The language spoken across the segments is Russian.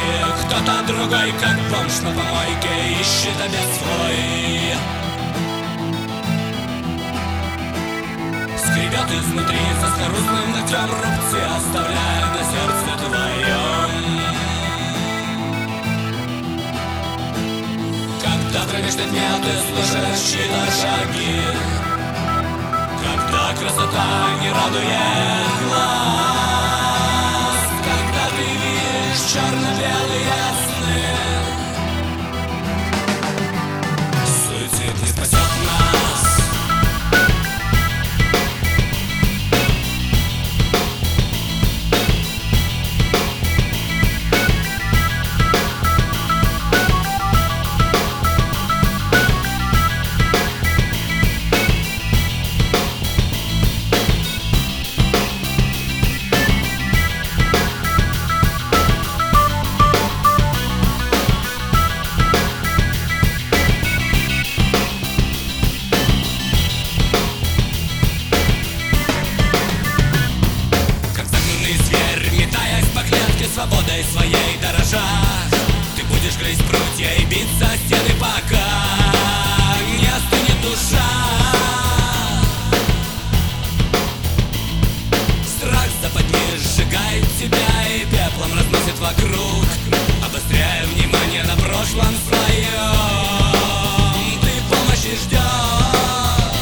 Кто-то другой, как бомж на помойке, ищет обед свой. Скребет изнутри со скорузным ногтем рубцы, оставляя на сердце твоем. Когда промеж дня ты слышишь чьи-то шаги, когда красота не радует глаз, когда ты видишь черно-белые сны, суицид не спасет нас. Свободой своей дорожа, ты будешь грызть прутья и биться о стены, пока не остынет душа. Страх западни сжигает тебя и пеплом разносит вокруг, обостряя внимание на прошлом своем. Ты помощи ждешь,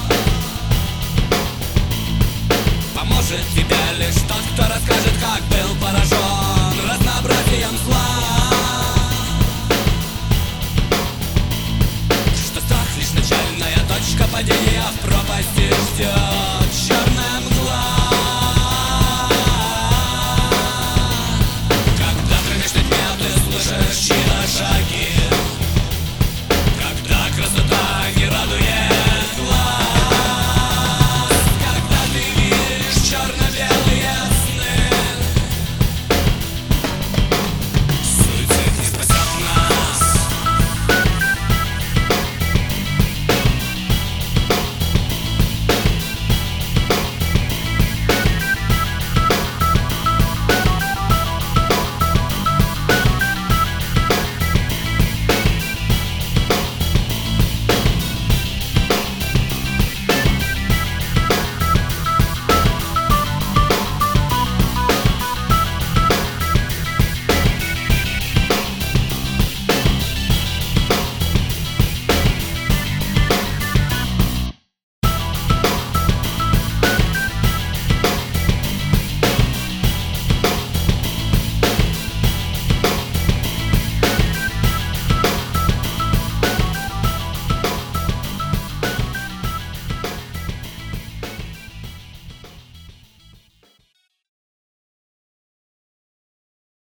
поможет тебе лишь тот, кто расскажет, как был поражен разнообразием зла, что страх лишь начальная точка падения в пропасти ждет.